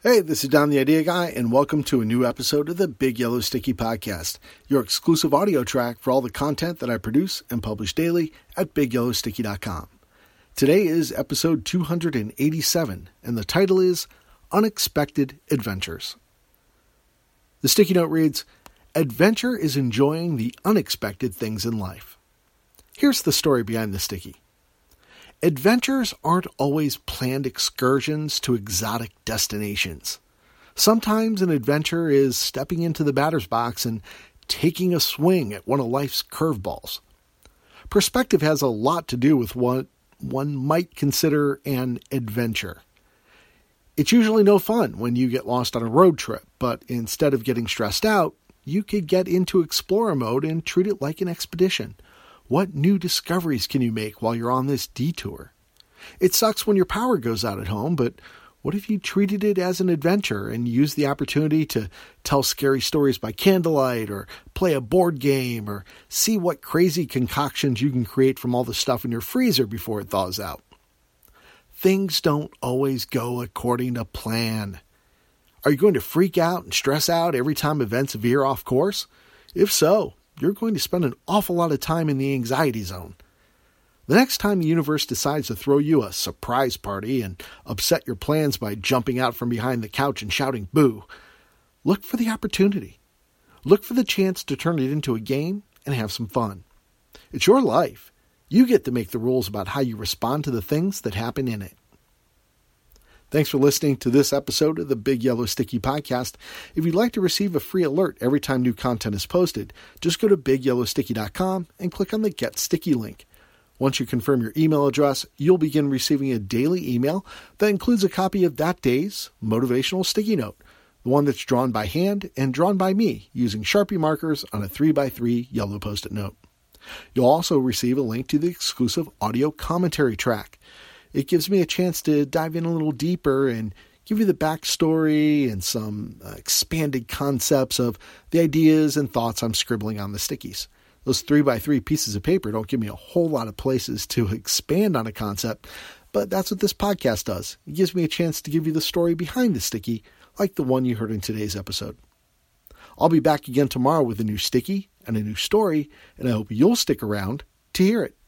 Hey, this is Don the Idea Guy, and welcome to a new episode of the Big Yellow Sticky Podcast, your exclusive audio track for all the content that I produce and publish daily at BigYellowSticky.com. Today is episode 287, and the title is Unexpected Adventures. The sticky note reads, Adventure is enjoying the unexpected things in life. Here's the story behind the sticky. Adventures aren't always planned excursions to exotic destinations. Sometimes an adventure is stepping into the batter's box and taking a swing at one of life's curveballs. Perspective has a lot to do with what one might consider an adventure. It's usually no fun when you get lost on a road trip, but instead of getting stressed out, you could get into explorer mode and treat it like an expedition. What new discoveries can you make while you're on this detour? It sucks when your power goes out at home, but what if you treated it as an adventure and used the opportunity to tell scary stories by candlelight or play a board game or see what crazy concoctions you can create from all the stuff in your freezer before it thaws out? Things don't always go according to plan. Are you going to freak out and stress out every time events veer off course? If so, you're going to spend an awful lot of time in the anxiety zone. The next time the universe decides to throw you a surprise party and upset your plans by jumping out from behind the couch and shouting boo, look for the opportunity. Look for the chance to turn it into a game and have some fun. It's your life. You get to make the rules about how you respond to the things that happen in it. Thanks for listening to this episode of the Big Yellow Sticky Podcast. If you'd like to receive a free alert every time new content is posted, just go to BigYellowSticky.com and click on the Get Sticky link. Once you confirm your email address, you'll begin receiving a daily email that includes a copy of that day's motivational sticky note, the one that's drawn by hand and drawn by me using Sharpie markers on a 3x3 yellow Post-it note. You'll also receive a link to the exclusive audio commentary track. It gives me a chance to dive in a little deeper and give you the backstory and some expanded concepts of the ideas and thoughts I'm scribbling on the stickies. Those 3x3 pieces of paper don't give me a whole lot of places to expand on a concept, but that's what this podcast does. It gives me a chance to give you the story behind the sticky, like the one you heard in today's episode. I'll be back again tomorrow with a new sticky and a new story, and I hope you'll stick around to hear it.